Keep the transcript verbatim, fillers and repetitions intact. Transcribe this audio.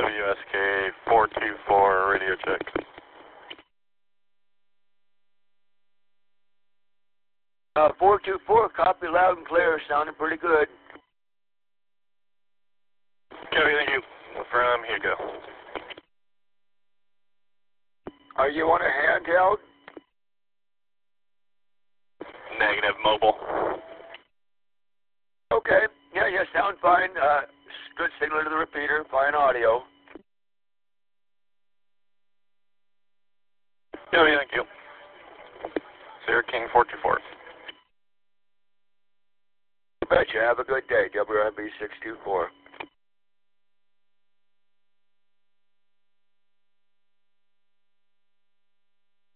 W S K four two four, radio check. Uh, four two four, copy loud and clear, sounding pretty good. Copy, thank you. From Hugo. Are you on a handheld? Negative, mobile. Okay, yeah, yeah, sound fine. Uh, good signal to the repeater, fine audio. Copy, thank you. Sierra King four two four. I bet you have a good day, W I B six two four.